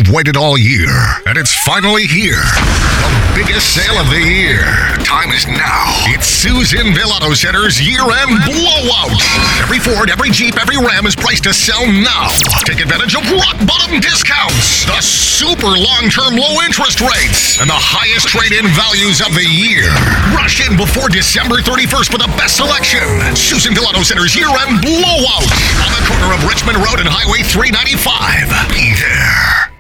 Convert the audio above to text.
You've waited all year, and it's finally here. The biggest sale of the year. Time is now. It's Susanville Auto Center's year-end blowout. Every Ford, every Jeep, every Ram is priced to sell now. Take advantage of rock-bottom discounts, the super long-term low interest rates, and the highest trade-in values of the year. Rush in before December 31st for the best selection. Susanville Auto Center's year-end blowout on the corner of Richmond Road and Highway 395. Be there.